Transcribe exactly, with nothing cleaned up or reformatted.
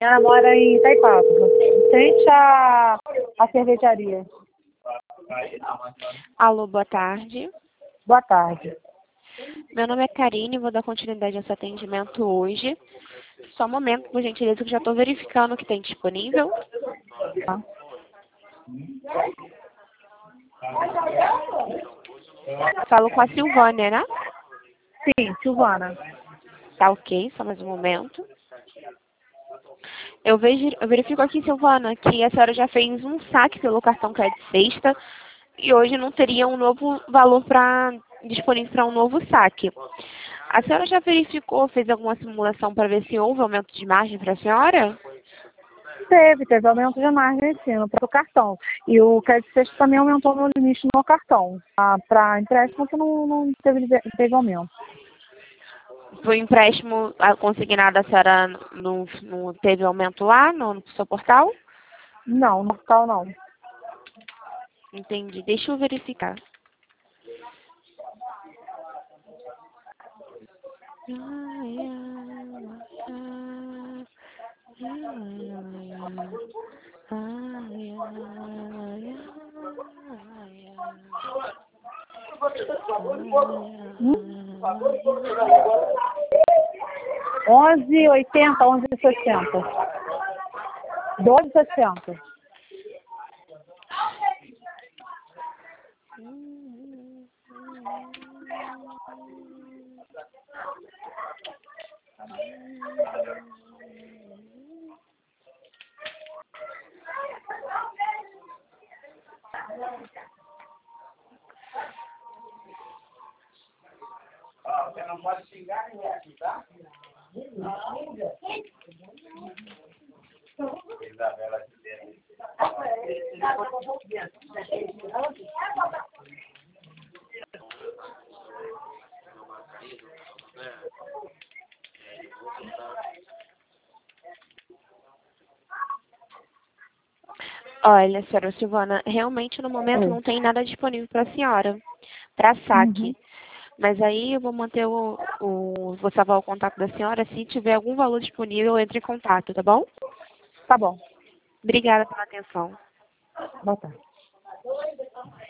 Ela mora em Itaipava, em frente à, à cervejaria. Alô, boa tarde. Boa tarde. Meu nome é Karine, vou dar continuidade a esse atendimento hoje. Só um momento, por gentileza, que já estou verificando o que tem disponível. Tá. Falo com a Silvânia, né? Sim, Silvana. Tá ok, só mais um momento. Eu, vejo, eu verifico aqui, Silvana, que a senhora já fez um saque pelo cartão crédito sexta e hoje não teria um novo valor pra, disponível para um novo saque. A senhora já verificou, fez alguma simulação para ver se houve aumento de margem para a senhora? Teve, teve aumento de margem sim, no próprio cartão. E o crédito sexto também aumentou no limite no cartão. Ah, para empréstimo que não, não teve, teve aumento. O empréstimo consignado, a senhora não, não teve aumento lá no, no seu portal? Não, no cartão não. Entendi. Deixa eu verificar. onze, oitenta, onze, sessenta. doze, sessenta. Ó, você não pode xingar ninguém aqui, tá? Isabela aqui dentro. Olha, senhora Silvana, realmente no momento não tem nada disponível para a senhora, para saque. Uhum. Mas aí eu vou manter o, o. Vou salvar o contato da senhora. Se tiver algum valor disponível, entre em contato, tá bom? Tá bom. Obrigada pela atenção. Boa tarde.